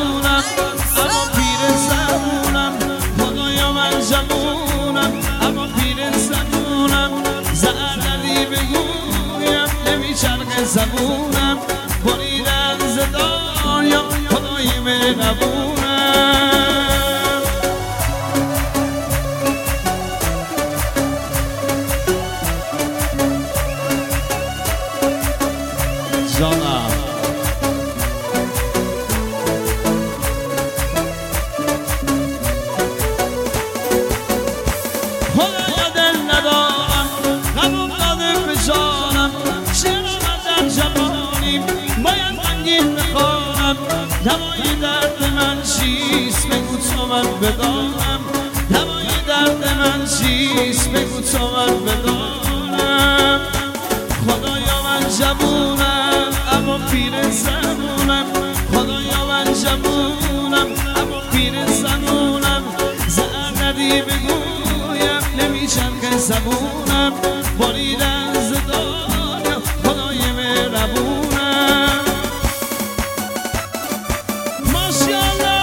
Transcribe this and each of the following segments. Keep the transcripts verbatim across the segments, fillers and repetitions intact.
جوونم اما پیر زبونم خدایا من جوونم اما پیر زبونم زردی بگویم نمیچرخه زبونم بریدن ز دنیا خدای مهربونم جانم خدایا دل ندارم قبول داده به جانم شعر آمدن جوانیم باید رنگین بخوانم دوای درد من چیست بگو تو من بدانم دوای درد من چیست بگو تو من بدانم خدایا من جوونم اما پیر زنونم خدایا من جوونم اما پیر زنونم زردی بگویم نمیچرخه زبونم بریدن ز دنیا خدای مهربونم ماشاءالله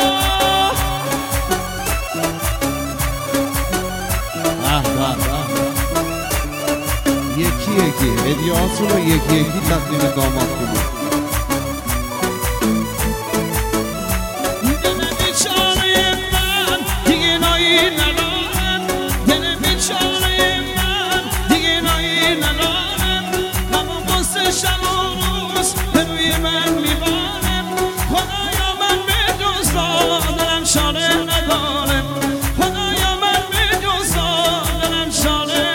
یکی یکی هدیه‌هاتون رو یکی یکی تقدیم داماد کنید. دل بیچاره من دیگه نایی ندارم دل بیچاره من دیگه نایی ندارم همون قصه شب و روز به روی من میبارم خدایا من به جز دارم شانه ندارم خدایا من به جز دارم شانه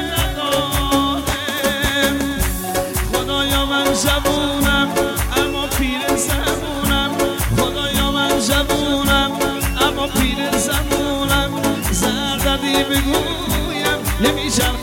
جوونم اما پیر زبونم خدایا من جوونم اما پیر زبونم زردی بگویم نمیشم